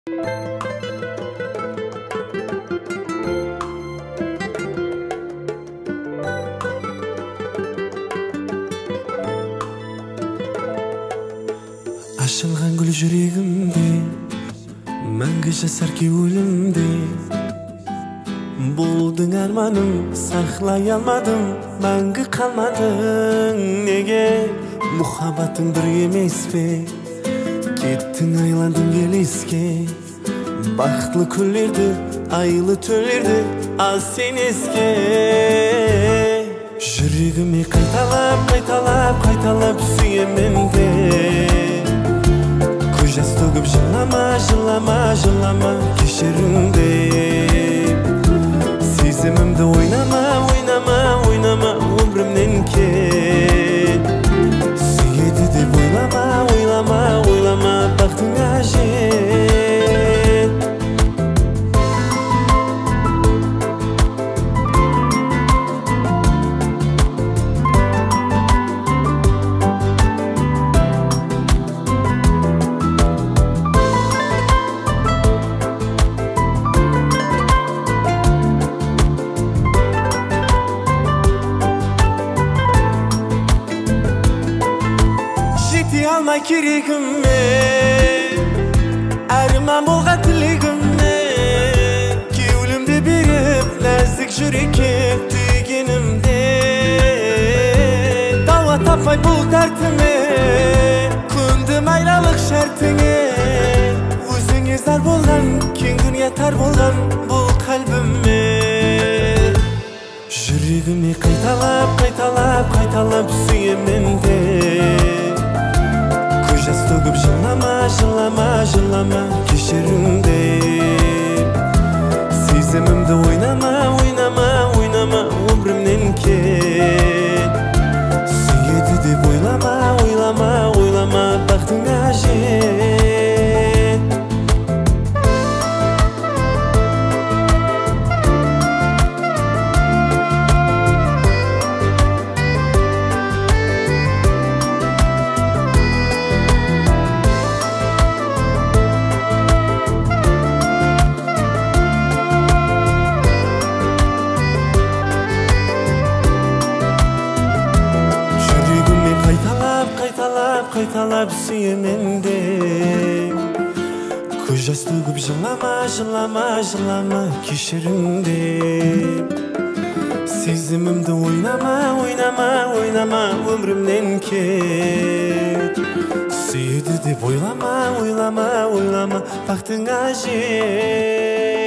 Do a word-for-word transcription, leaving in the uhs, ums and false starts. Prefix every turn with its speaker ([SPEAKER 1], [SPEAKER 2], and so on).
[SPEAKER 1] Ашылған гүл жүрегімде, мәңгі жасар кеуілімде. Болдың арманым, сақлай алмадым, мәңгі қалмадың. Неге мұхаббатың бір емес пе? Кеттің айландың елеске. Бақытлы күндерді, айлы түндерді аз сен еске. Жүрегіме қайталап, қайталап, қайталап сүйемін де. Көз жас төгіп жылама, жылама, жылама кешірімде. Сезімімді ойнама, ойнама, ойнама өмірімнен кет. Сүйеді деп ойлама, ойлама, ойлама бақытыңа жет. Алмай керегіме, арман болған тілегіме. Кеуілімді беріп, нәзік жүрекке түйгенімде. Дауа таппай бұл дәртіме, көндім айлалық шәртіңе. Өзіңе зар болған, кең дүние тар болған бұл қалбіме. Жүрегіме қайталап, қайталап, қайталап сүйемін де. Жас төгіп жылама, жылама, жылама кешірімде. Сезімімді ойнама, ойнама, ойнама өмірімнен кет. Сүйеді деп ойлама, ойлама, ойлама бақытыңа жет. Қайталап сүйемін де. Көз жас төгіп жылама, жылама, жылама кешірімде. Сезімімді ойнама, ойнама, ойнама өмірімнен кет. Сүйеді деп ойлама, ойлама, ойлама бақытыңа жет.